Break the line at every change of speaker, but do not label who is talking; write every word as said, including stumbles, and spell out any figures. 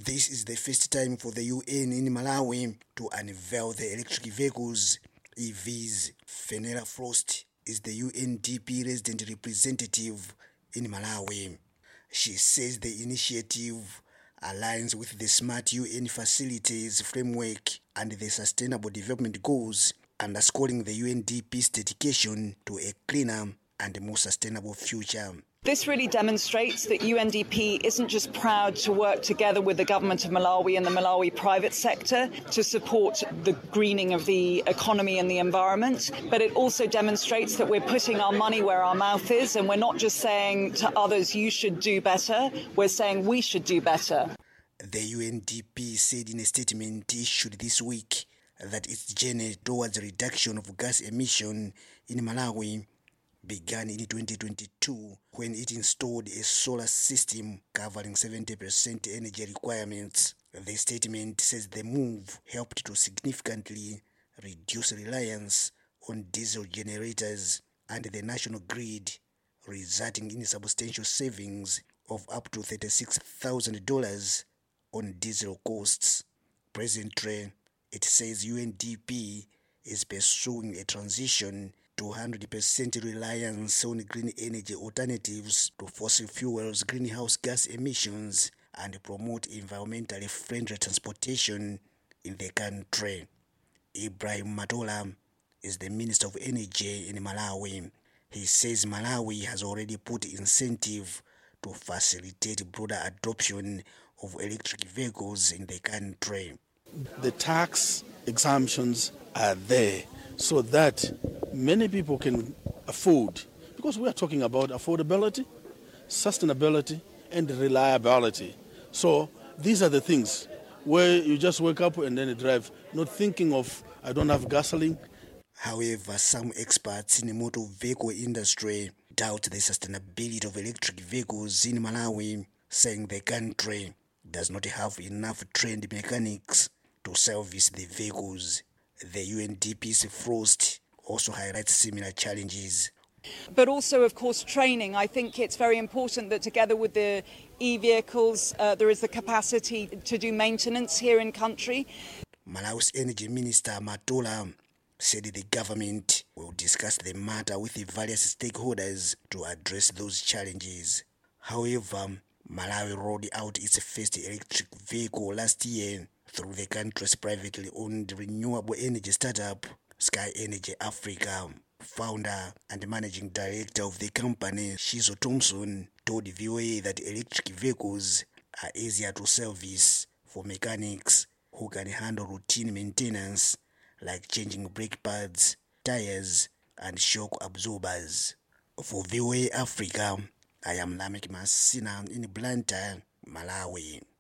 This is the first time for the U N in Malawi to unveil the electric vehicles, E Vs. Fenella Frost is the U N D P resident representative in Malawi. She says the initiative aligns with the Smart U N Facilities Framework and the Sustainable Development Goals, underscoring the U N D P's dedication to a cleaner and more sustainable future.
This really demonstrates that U N D P isn't just proud to work together with the government of Malawi and the Malawi private sector to support the greening of the economy and the environment, but it also demonstrates that we're putting our money where our mouth is, and we're not just saying to others, you should do better, we're saying we should do better.
The U N D P said in a statement issued this week that its journey towards a reduction of gas emission in Malawi began in twenty twenty-two when it installed a solar system covering seventy percent energy requirements. The statement says the move helped to significantly reduce reliance on diesel generators and the national grid, resulting in substantial savings of up to thirty-six thousand dollars on diesel costs. Presently, it says U N D P is pursuing a transition to one hundred percent reliance on green energy alternatives to fossil fuels, greenhouse gas emissions, and promote environmentally friendly transportation in the country. Ibrahim Matola is the Minister of Energy in Malawi. He says Malawi has already put incentive to facilitate broader adoption of electric vehicles in the country.
The tax exemptions are there so that many people can afford, because we are talking about affordability, sustainability, and reliability. So these are the things where you just wake up and then you drive, not thinking of, I don't have gasoline.
However, some experts in the motor vehicle industry doubt the sustainability of electric vehicles in Malawi, saying the country does not have enough trained mechanics to service the vehicles. The U N D P's Frost also highlights similar challenges.
But also, of course, training. I think it's very important that together with the e-vehicles, uh, there is the capacity to do maintenance here in country.
Malawi's Energy Minister Matola said the government will discuss the matter with the various stakeholders to address those challenges. However, Malawi rolled out its first electric vehicle last year through the country's privately owned renewable energy startup, Sky Energy Africa. Founder and managing director of the company, Shizo Thompson, told V O A that electric vehicles are easier to service for mechanics who can handle routine maintenance like changing brake pads, tires, and shock absorbers. For V O A Africa, I am Lamek Masina in Blantyre, Malawi.